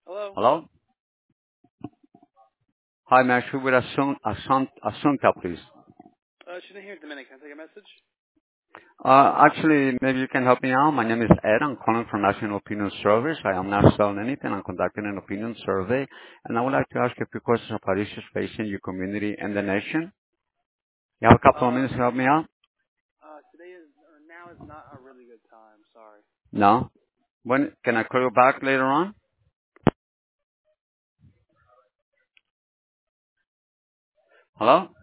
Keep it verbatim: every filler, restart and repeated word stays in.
Hello? Hello? Hi, may I speak with Asun, Asun, Asunta, please? Uh, she's in here at the minute. Can I take a message? Uh, actually, maybe you can help me out. My name is Ed. I'm calling from National Opinion Service. I am not selling anything. I'm conducting an opinion survey, and I would like to ask you a few questions about issues facing your community and the nation. You have a couple of Uh, minutes to help me out? uh, today is, or now is not a really good time. Sorry. No? When, can I call you back later on? Hello?